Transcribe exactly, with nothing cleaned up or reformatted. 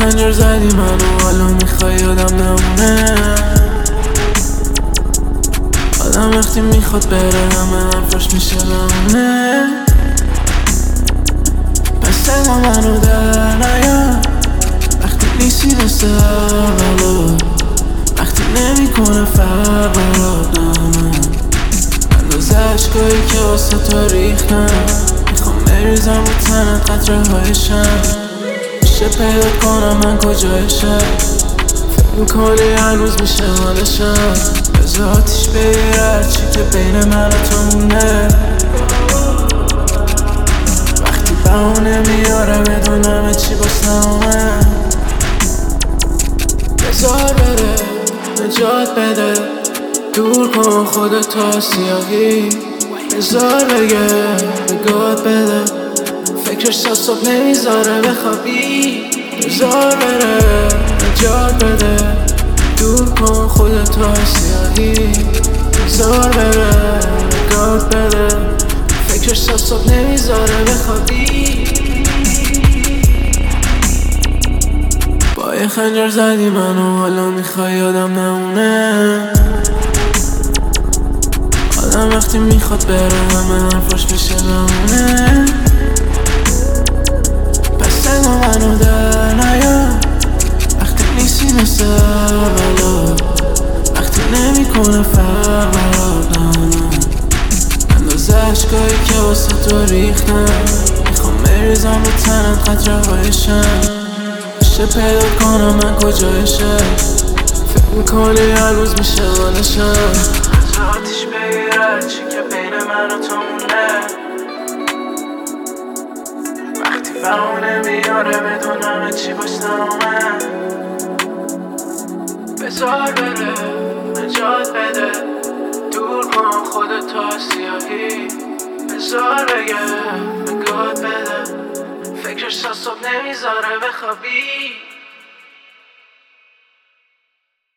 خنجر زدی منو حالا میخوای یادم نمونه. آدم وقتی میخواد بره همه حرفاش میشه بمونه. پس سگا منو در نیا وقتی نیستی مثل اولو، وقتی نمیکنه فرق برات نمه. اندازه عشقایی که واسه تو ریختم میخوام بریزم رو تنت قطره هایشم. میشه پیدا کنم من کجایشم، فکر میکنی هنوز میشه مالشم. بذار آتیش بگیر هرچی که بین من و تو مونه. وقتی بهونه میاره بدونم چی باز نمومه. بذار بره نجات بده، دور کن خودت از سیاهی. بذار بگه بگات بده، فکرش تا صبح نمیذاره بخوابی. بذار بره نجات بده، دور کن خودت از سیاهی. بذار بره بگات بده، فکرش تا صبح نمیذاره بخوابی. با یه خنجر زدی منو حالا میخوای یادم نمونه. آدم وقتی میخواد بره همه حرفاش میشه بمونه. پس سگا منو در نیا وقتی نیستی مثل اولو، وقتی نمیکنه فرق برات نمه. اندازه عشقایی که واسه تو ریختم میخوام بریزم رو تنت قطره هایشم. میشه پیدا کنم من کجایشم، فکر میکنی هنوز میشه مالشم. بذار آتیش بگیر هرچی که بین من و تو مونه. وقتی بهونه میاره بدونم چی باش نمومه. بذار بره نجات بده، دور کن خودت از سیاهی. بذار بگه بگات بده، فکرش تا صبح نمیذاره بخوابی.